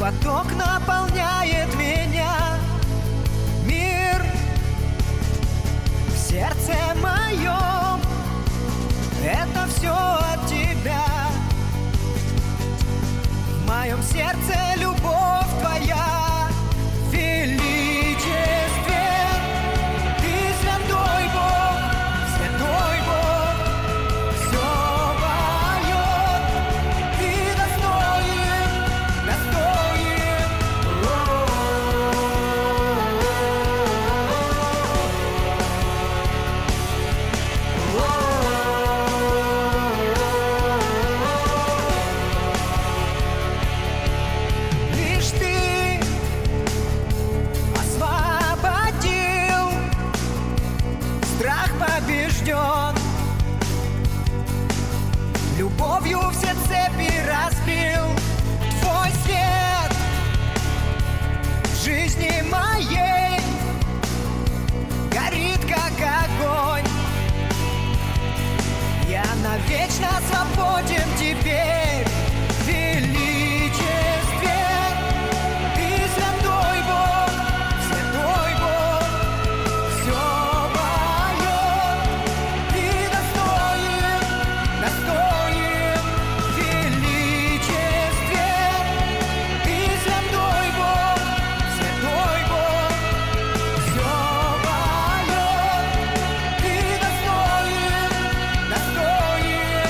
поток наполняет меня. Мир в сердце моем — это все от тебя. В моем сердце любовь твоя величествен. Ты святой Бог, все поет. Ты достоин, достоин. Лишь ты освободил, страх побежден, любовью все цепи разбил. Твой свет в жизни моей горит, как огонь. Я навечно свободен теперь. Величествен ты, святой Бог, все поет. Ты достоин, достоин. Величествен ты, святой Бог, все поет. Ты достоин, достоин.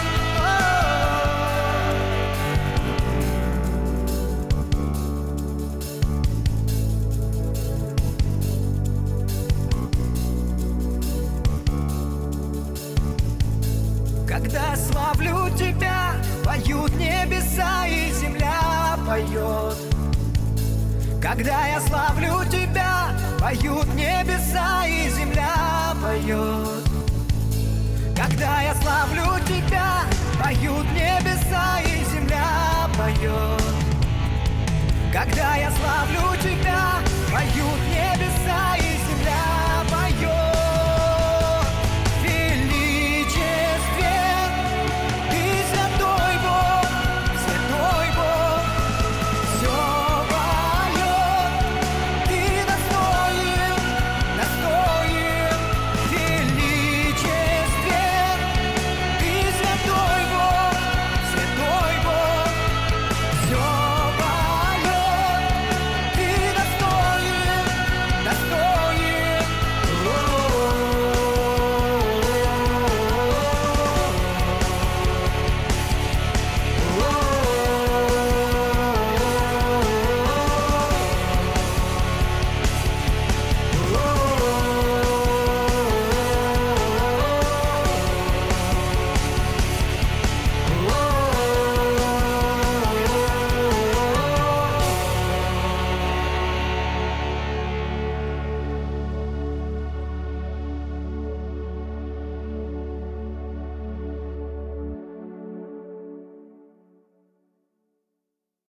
Когда славлю тебя, поют небеса и земля поет. Когда я славлю тебя, поют небеса и земля поет. Когда я славлю тебя, поют небеса и земля поет. Когда я славлю тебя, поют небеса и земля